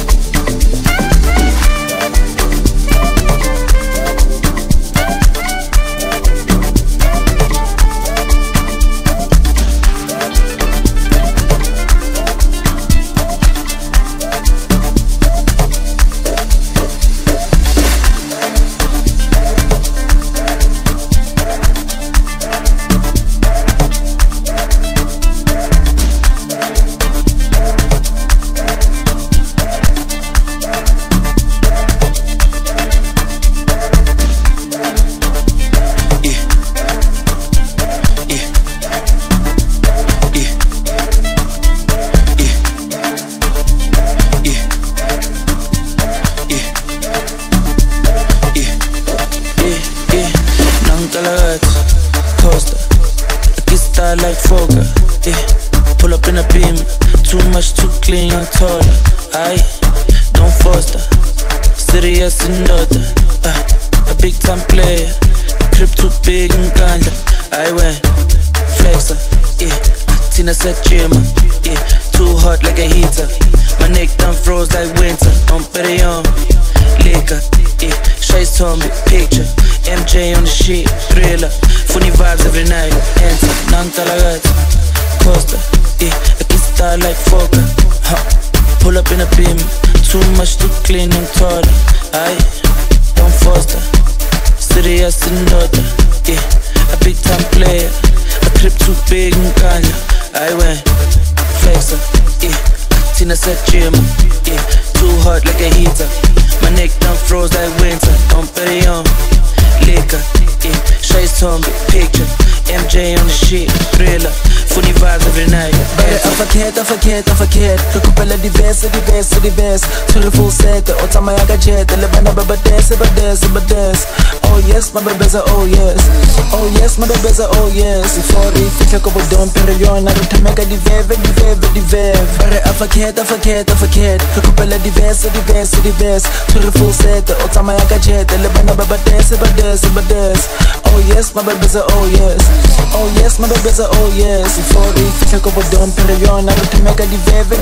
like Foga. Pull up in a beam, too much, too clean, I'm taller. Aye, don't foster, serious and daughter. A big time player, crib too big and ganja. I went flexer, Tina said Jimmer, too hot like a heater. My neck done froze like winter. I'm pretty on liquor, Shay's told me picture. MJ on the sheet, thriller. Funny vibes every night. Enter, nang talagat. Costa, I can start like Foka. Pull up in a beam, too much, too clean, I'm taller. Aye, don't foster, serious and daughter. A big time player, a crib too big and ganja. I went flexer, Tina said Jimmer, too hot like a heater. My neck done froze like winter. I'm pretty on liquor, Shay's told me picture. MJ on the shit, thriller. Funny vibes every night. I forget. Recupera diverse. To the full set, the otama yaga jet. The lebana baba dance. Oh yes, my baby's a oh yes. Oh yes, my baby's a oh yes. For it, it's like a dump in the yon. I don't make a dive. I forget. Recupera diverse. To the full set, the otama yaga jet. The lebana baba dance. Oh yes, my baby's a oh yes. Oh yes, my baby's a oh yes. For it, it's like a dump in the yon. I don't make a dive.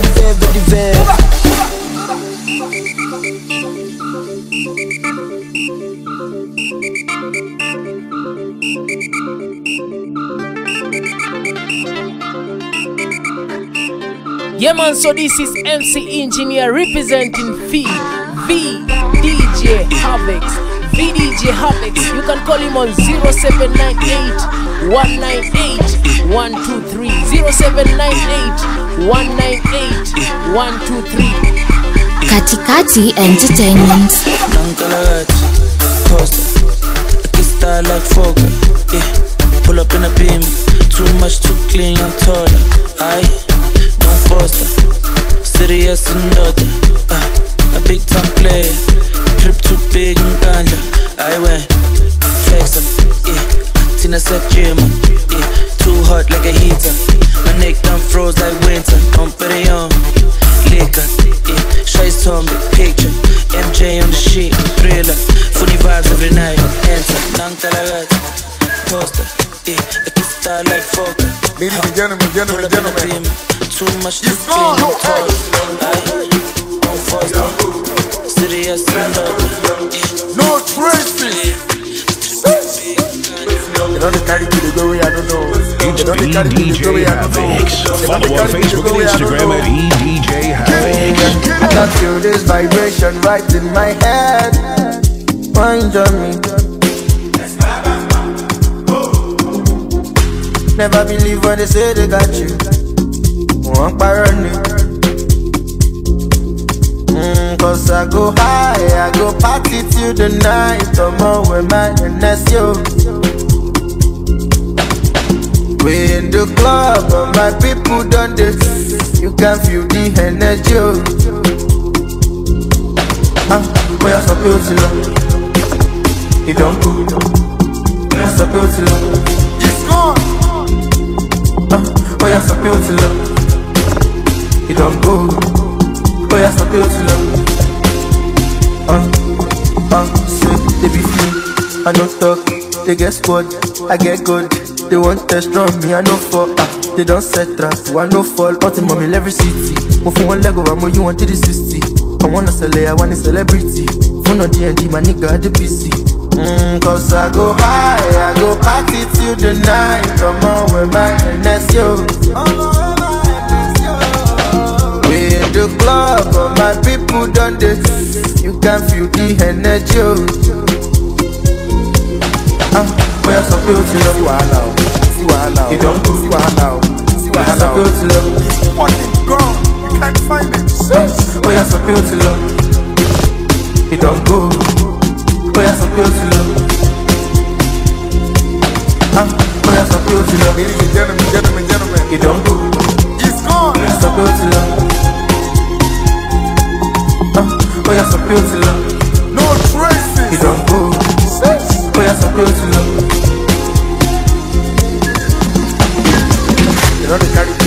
Yeah man, so this is MC Engineer representing VDJ Havex. VDJ Havex. You can call him on 0798 198 123. 0798 198 123. Katikati Entertainment. Style like Foga, pull up in a beam, too much, too clean, I'm taller. Aye, don't foster, serious and daughter. A big time player, crib too big and ganja. I went flexer, Tina said Jimmer, too hot like a heater. My neck done froze like winter. I'm pretty on liquor, Shay's told me picture. MJ on the sheet, thriller. Funny vibes every night. Enter, nang talagat. Poster, I can start like Foka. Ladies and gentlemen. Too much to clean, no toy. Don't foster, serious and no traces. You know the carry to the go, I don't know. It's EDJ Havex. Follow on Facebook and Instagram at EDJ Havex. I can feel this vibration right in my head. Wind on me. Never believe when they say they got you. One parony. Cause I go high, I go party till the night. Come on with my NSO. We in the club, and my people done this. You can feel the energy. Where I suppose to love, it don't go. Where I suppose to love, it's gone. Where I suppose to love, it don't go. Where I suppose to love, so they be free. I don't talk, they get squad, I get good. They want test from me, I know for they don't set traps, I know fall. Out in mommy every city. Move from one leg over more, you want to the 60. I wanna sell it, I want a celebrity. Phone on D&D, my nigga at the PC. Cause I go high, I go party till the night. Come on with my NSO. We in the club, but my people done this. You can feel the energy. Where I suppose to love you are now. See what now. You don't see what now. See what I suppose to love. It's fucking gone. You can't find it. Where I suppose to love. You don't go. Where I suppose to love. Where I suppose to love. Ladies and gentlemen. You don't go. It's gone. Where I suppose to love. Where I suppose to love. No traces. You don't go. Where I suppose to love. You know they carry